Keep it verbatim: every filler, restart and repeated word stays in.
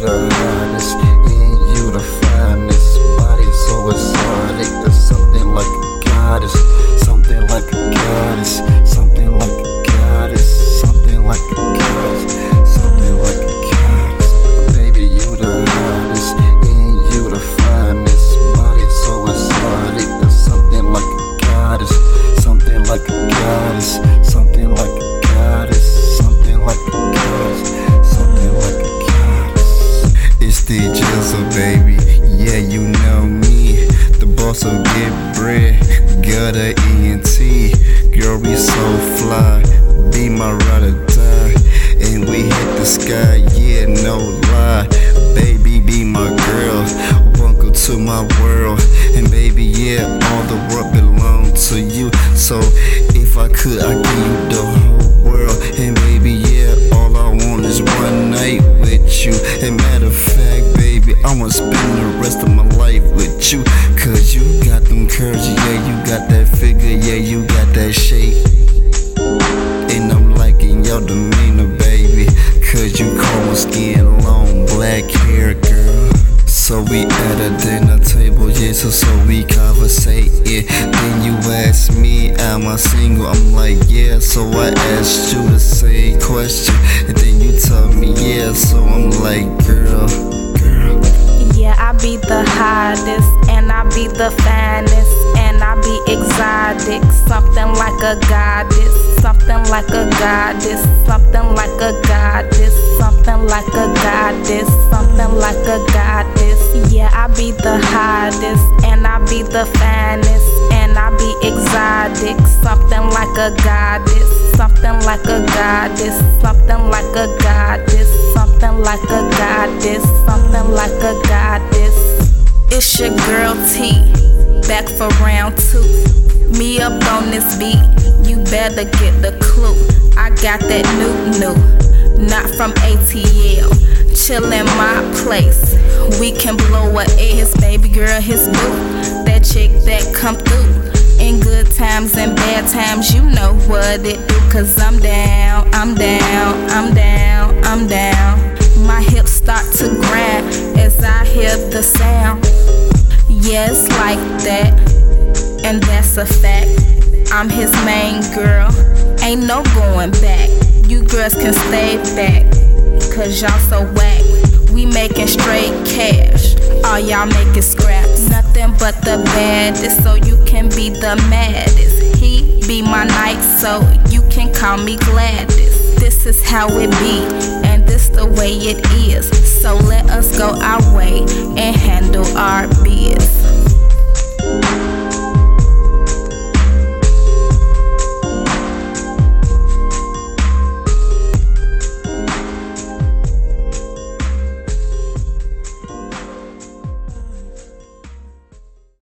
the hottest, and you the finest. Body so exotic, there's something like a goddess, something like a goddess, something like a goddess, something like a goddess, something like a goddess. Baby, you the hottest, and you the finest. Body so exotic, there's something like a goddess, something like a goddess, something like a goddess, something like a goddess, something like a goddess. It's the Jizzle, baby. Yeah, you know me, the boss will get bread, got a E N T. Girl, we so fly, be my ride or die, and we hit the sky, yeah, no lie. Baby, be my girl, welcome to my world, and baby, yeah, all the world belongs to you. So if I could, I'd give you the whole world, and baby, yeah, all I want is one night with you. And matter of fact, baby, I'ma spend the rest of my life with you, cause you got them curves, yeah, you got that figure, yeah, you got that shape, and I'm liking your demeanor, baby, cause you cold skin, long black hair, girl. So we at a dinner table, yeah, so, so we conversate, yeah. Then you ask me, am I single? I'm like, yeah, so I asked you the same question, and then you tell me, yeah, so I'm like, girl, girl. Yeah, I be the hottest, and I be the finest, and I be exotic, something like a goddess, something like a goddess, something like a goddess, something like a goddess, something like a goddess. Yeah, I be the hottest, and I be the finest, and I be exotic, something like a goddess, something like a goddess, something like a goddess, something like a goddess, something like a goddess. It's your girl T, back for round two. Me up on this beat, you better get the clue. I got that new new, not from A T L. Chill in my place, we can blow a ass, baby girl, his boo. That chick that come through, in good times and bad times, you know what it do. Cause I'm down, I'm down, I'm down, I'm down. My hips start to grind as I hear the sound. Yeah, it's like that, and that's a fact. I'm his main girl, ain't no going back. You girls can stay back, cause y'all so whack. We making straight cash, all y'all making scraps. Nothing but the baddest, so you can be the maddest. He be my knight, so you can call me Gladys. This is how it be, and this the way it is, so let us go our way.